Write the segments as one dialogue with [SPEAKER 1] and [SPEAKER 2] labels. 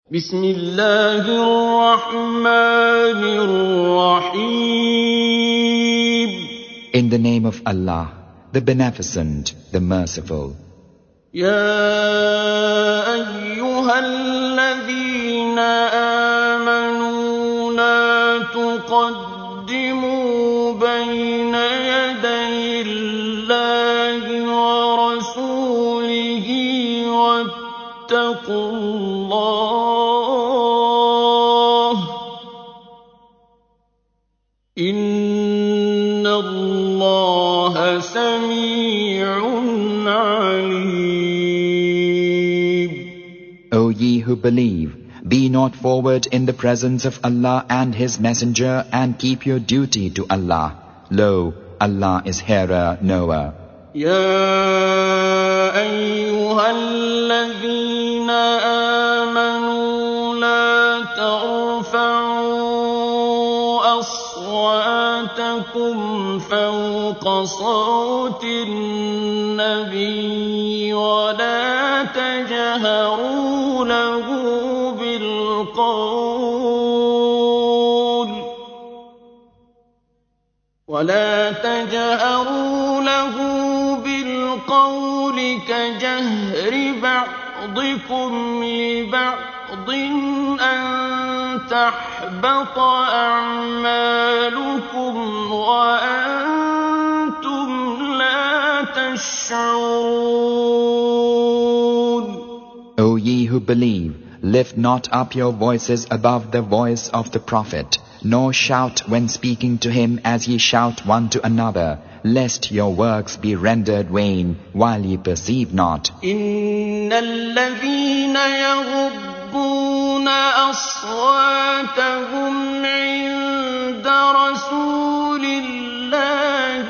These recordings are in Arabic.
[SPEAKER 1] بسم الله الرحمن الرحيم.
[SPEAKER 2] In the name of Allah, the Beneficent, the Merciful.
[SPEAKER 1] يا أيها الذين آمنوا لا تقدموا بين يدي الله ورسوله واتقوا الله إن الله سميع عليم.
[SPEAKER 2] O ye who believe, be not forward in the presence of Allah and His Messenger, and keep your duty to Allah. Lo, Allah is hearer, knower.
[SPEAKER 1] يا أيها الذين آمنوا لا ترفعوا أصواتكم فوق صوت النبي ولا تجهروا له بالقول كجهر بعضكم لبعض أن تحبط أعمالكم وأنتم لا تشعرون.
[SPEAKER 2] O ye who believe, lift not up your voices above the voice of the Prophet, nor shout when speaking to him as ye shout one to another, lest your works be rendered vain while ye perceive not.
[SPEAKER 1] إن الذين يغضون أصواتهم عند رسول الله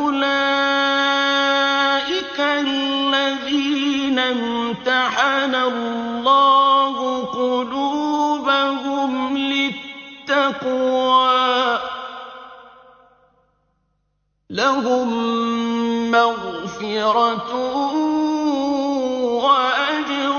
[SPEAKER 1] أولئك الذين امتحن الله قلوبهم للتقوى لهم مغفرة وأجر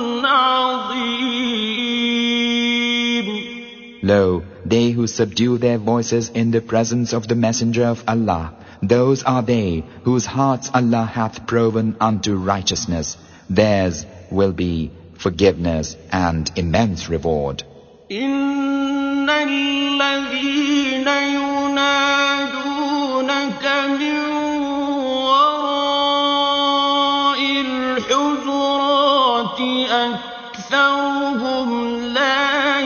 [SPEAKER 1] عظيم.
[SPEAKER 2] Lo, they who subdue their voices in the presence of the Messenger of Allah, those are they whose hearts Allah hath proven unto righteousness. Theirs will be forgiveness and immense reward.
[SPEAKER 1] إن الذين ينادونك من وراء الحجرات أكثرهم لا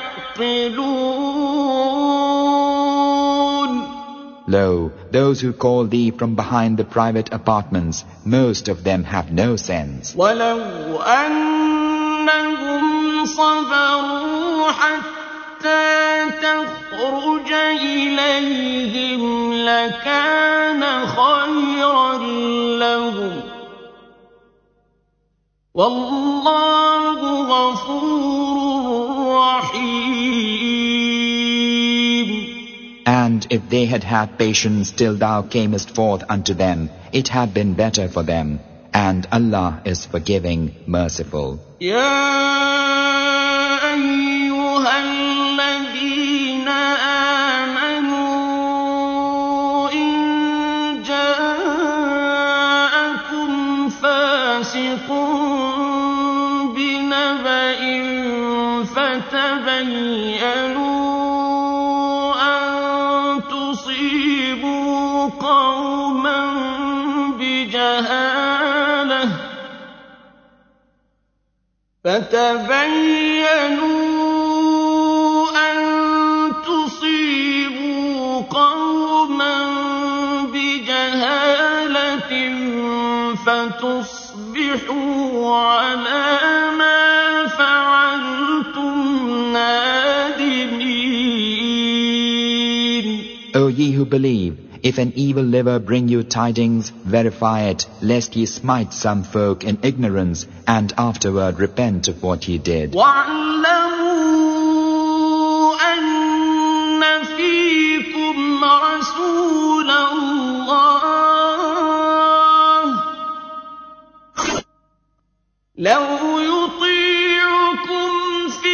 [SPEAKER 1] يعقلون.
[SPEAKER 2] Lo, those who call thee from behind the private apartments, most of them have no sense.
[SPEAKER 1] ولو أنهم صبروا حتى تخرج إليهم لكان خيرا لهم والله غفور رحيم.
[SPEAKER 2] And if they had had patience till thou camest forth unto them, it had been better for them. And Allah is forgiving, merciful.
[SPEAKER 1] يا أيها الذين آمنوا إن جاءكم فاسق بنبأ فتبينوا أن تصيبوا قوما بجهالة فتصبحوا على ما فعلتم نادمين.
[SPEAKER 2] O ye who believe, if an evil liver bring you tidings, verify it, lest ye smite some folk in ignorance, and afterward repent of what ye did.
[SPEAKER 1] وَاعْلَمُوا أَنَّ فِيكُمْ رَسُولَ اللَّهِ لَوْ يُطِيعُكُمْ فِي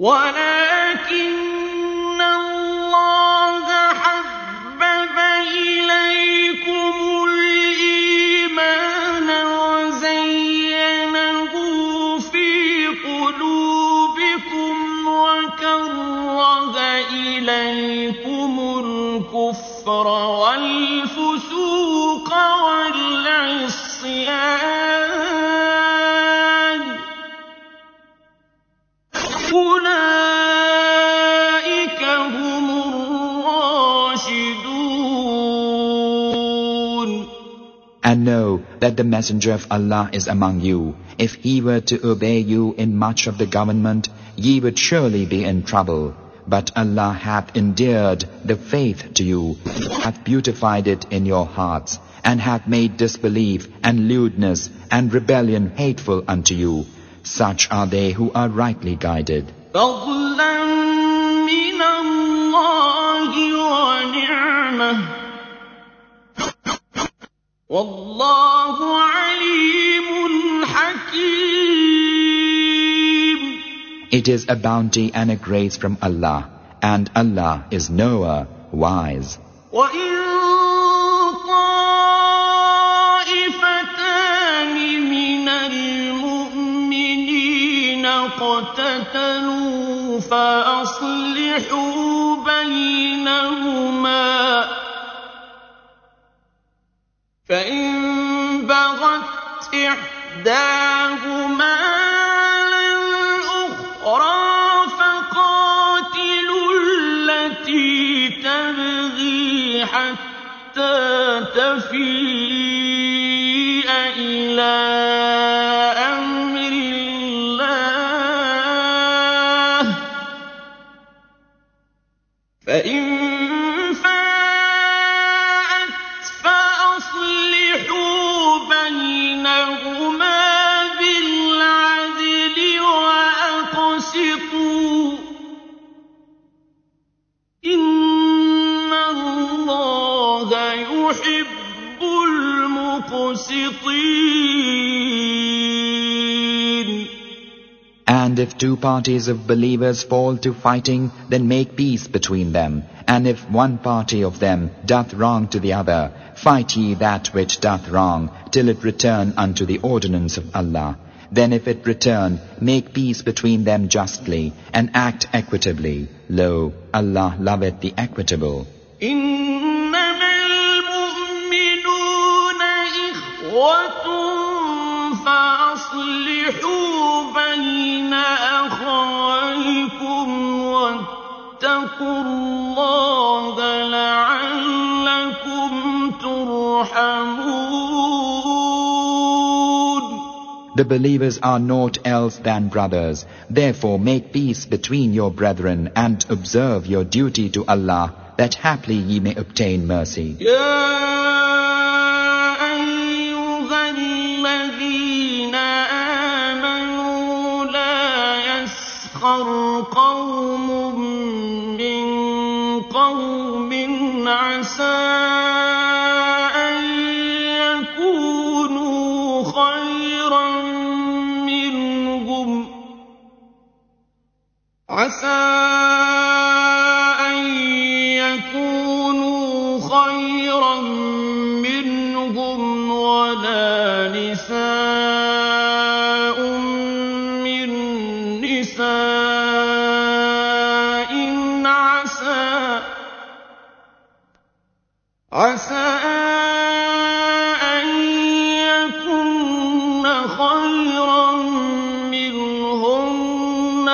[SPEAKER 1] وَلَٰكِنَّ اللَّهَ حَبَّبَ إِلَيْكُمُ الْإِيمَانَ وَزَيَّنَهُ فِي قُلُوبِكُمْ وَكَرَّهَ إِلَيْكُمُ الْكُفْرَ وَالْفُسُوقَ وَالْعِصْيَانَ ۚ أُولَٰئِكَ هُمُ الرَّاشِدُونَ.
[SPEAKER 2] And know that the Messenger of Allah is among you. If he were to obey you in much of the government, ye would surely be in trouble. But Allah hath endeared the faith to you, hath beautified it in your hearts, and hath made disbelief and lewdness and rebellion hateful unto you. Such are they who are rightly guided.
[SPEAKER 1] فَضْلًا مِّنَ اللَّهِ وَنِعْمَةً ۚ وَاللَّهُ عَلِيمٌ حَكِيمٌ.
[SPEAKER 2] It is a bounty and a grace from Allah, and Allah is knower, wise.
[SPEAKER 1] وَإِن طَائِفَتَانِ مِنَ الْمُؤْمِنِينَ اقْتَتَلُوا فَأَصْلِحُوا بَيْنَهُمَا ۖ فَإِن بَغَتْ إِحْدَاهُمَا عَلَى الْأُخْرَىٰ فَقَاتِلُوا الَّتِي تَبْغِي حَتَّىٰ تَفِيءَ إِلَىٰ أَمْرِ اللَّهِ ۚ فَإِن فَاءَتْ فَأَصْلِحُوا بَيْنَهُمَا بِالْعَدْلِ وَأَقْسِطُوا ۖ إِنَّ اللَّهَ يُحِبُّ الْمُقْسِطِينَ.
[SPEAKER 2] And if two parties of believers fall to fighting, then make peace between them. And if one party of them doth wrong to the other, fight ye that which doth wrong, till it return unto the ordinance of Allah. Then if it return, make peace between them justly, and act equitably. Lo, Allah loveth the equitable.
[SPEAKER 1] إِنَّمَا الْمُؤْمِنُونَ إِخْوَةٌ فَأَصْلِحُوا بَيْنَ أَخَوَيْكُمْ وَاتَّقُوا اللَّهَ لَعَلَّكُمْ تُرْحَمُونَ.
[SPEAKER 2] The believers are naught else than brothers. Therefore make peace between your brethren, and observe your duty to Allah, that haply ye may obtain mercy.
[SPEAKER 1] قوم من قوم عسى أن يكونوا خيرا منهم ولا نساء من نساء عسى أن يكن خيرا منهن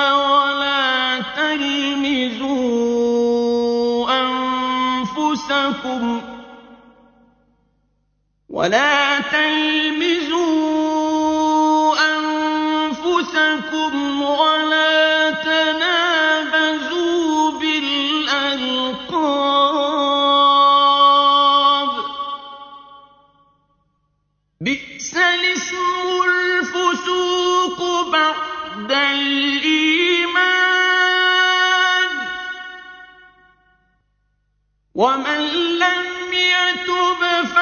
[SPEAKER 1] ولا تلمزوا أنفسكم ولا تنابزوا بالألقاب بئس الاسم الفسوق بعد الإيمان ومن لم يتب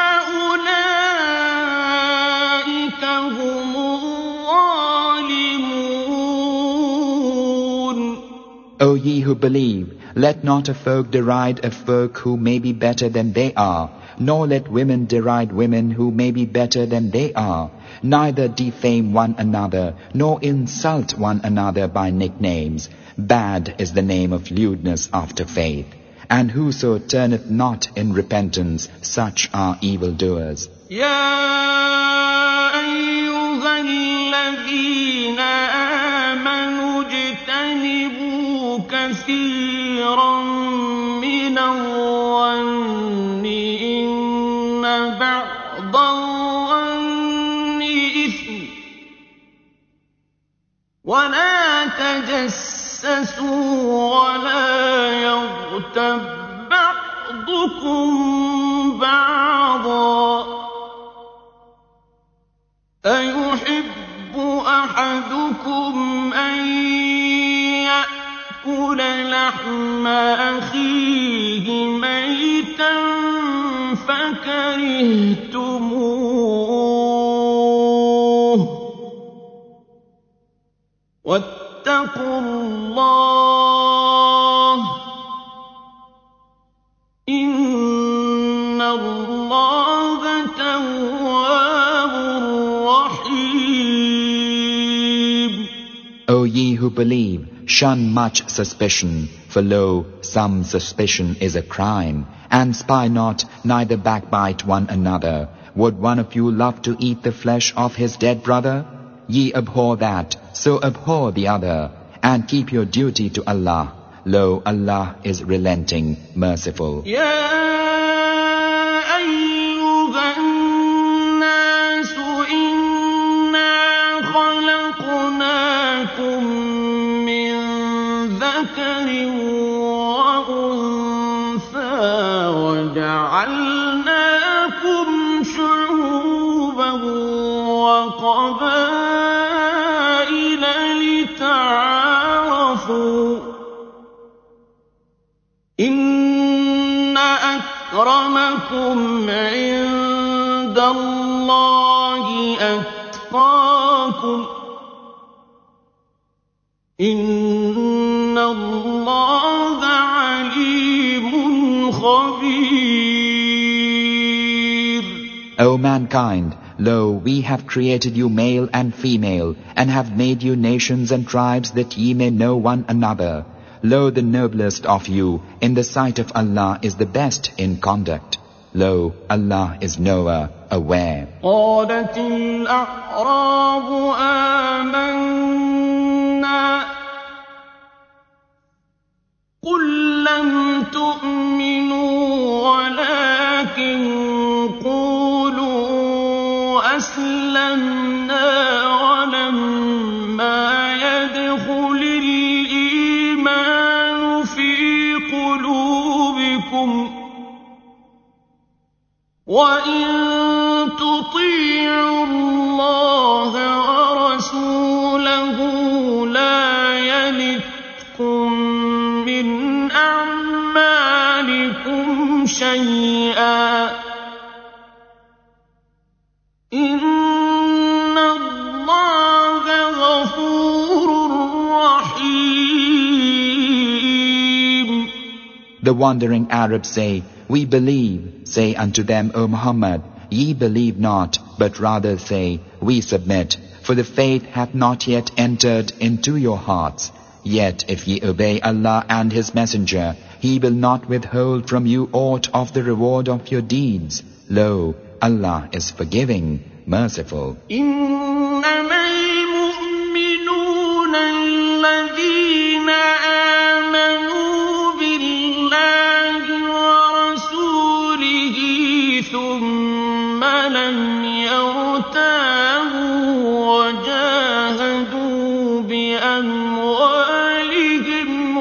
[SPEAKER 1] فأولئك هم الظالمون.
[SPEAKER 2] O ye who believe, let not a folk deride a folk who may be better than they are, nor let women deride women who may be better than they are. Neither defame one another, nor insult one another by nicknames. Bad is the name of lewdness after faith. And whoso turneth not in repentance, such are evildoers.
[SPEAKER 1] يا أيها الذين آمنوا اجتنبوا كثيرا من الظن إن بعض الظن إثم ولا تجسسوا ولا يغتب بعضكم بعضا أيحب أحدكم أن يأكل لحم أخيه ميتا فكرهتموه واتقوا الله إن الله تواب رحيم.
[SPEAKER 2] O ye who believe, shun much suspicion, for lo, some suspicion is a crime, and spy not, neither backbite one another. Would one of you love to eat the flesh of his dead brother? Ye abhor that, so abhor the other, and keep your duty to Allah. Lo, Allah is relenting, merciful.
[SPEAKER 1] وجعلناكم شعوبا وقبائل لتعارفوا إن أكرمكم عند الله أتقاكم إن الله عليم خبير.
[SPEAKER 2] O mankind, lo, we have created you male and female, and have made you nations and tribes that ye may know one another. Lo, the noblest of you in the sight of Allah is the best in conduct. Lo, Allah is knower, aware.
[SPEAKER 1] قالت الأعراب آمنا قل لم تؤمنوا ولكن قولوا أسلمنا ولما يدخل الإيمان في قلوبكم وإن تطيعوا الله ورسوله لا يلتكم من أعمالكم شيئا إن الله غفور رحيم.
[SPEAKER 2] The wandering Arabs say, We believe. Say unto them, O Muhammad, ye believe not, but rather say, We submit, for the faith hath not yet entered into your hearts. Yet if ye obey Allah and His Messenger, He will not withhold from you aught of the reward of your deeds. Lo, Allah is forgiving, merciful.
[SPEAKER 1] إنما المؤمنون الذين آمنوا بالله ورسوله ثم لم يرتابوا وجاهدوا بأموالهم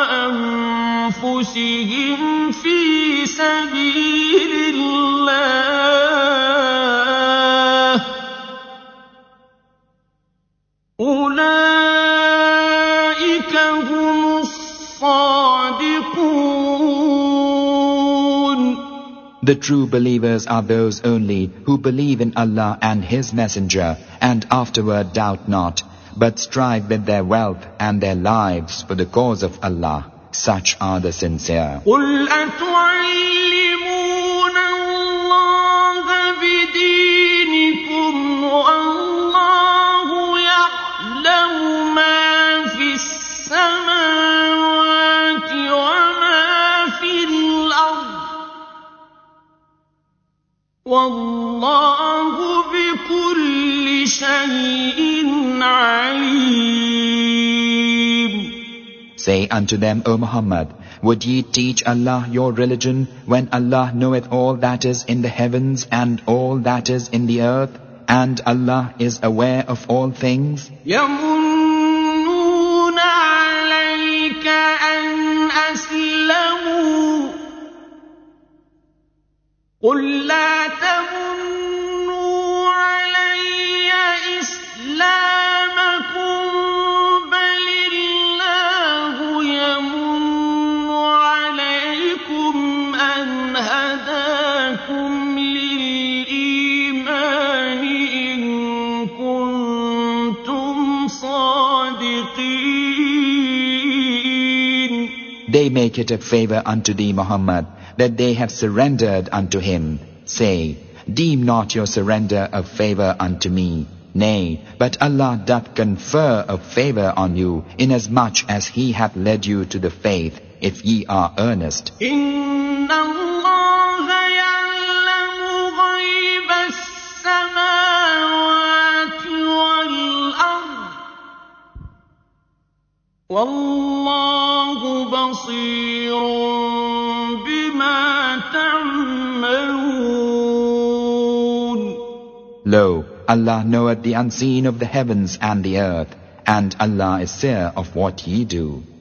[SPEAKER 1] وأنفسهم في سبيل الله أولئك هم الصادقون.
[SPEAKER 2] The true believers are those only who believe in Allah and His Messenger, and afterward doubt not. but strive with their wealth and their lives for the cause of Allah. Such are the sincere.
[SPEAKER 1] قل أتعلمون الله بدينكم والله يعلم ما في السماوات وما في الأرض والله بكل شيء عليم.
[SPEAKER 2] Say unto them, O Muhammad, would ye teach Allah your religion when Allah knoweth all that is in the heavens and all that is in the earth, and Allah is aware of all things?
[SPEAKER 1] يمنون عليك أن أسلموا قل لا تمنوا علي إسلامكم بل الله يمن عليكم أن هداكم للإيمان إن كنتم صادقين.
[SPEAKER 2] They make it a favor unto thee, Muhammad, that they have surrendered unto him. Say, deem not your surrender a favor unto me. Nay, but Allah doth confer a favor on you, inasmuch as He hath led you to the faith, if ye are earnest.
[SPEAKER 1] إن الله يعلم غيب السماوات والأرض والله بصير بما تعملون.
[SPEAKER 2] Lo, Allah knoweth the unseen of the heavens and the earth, and Allah is seer of what ye do.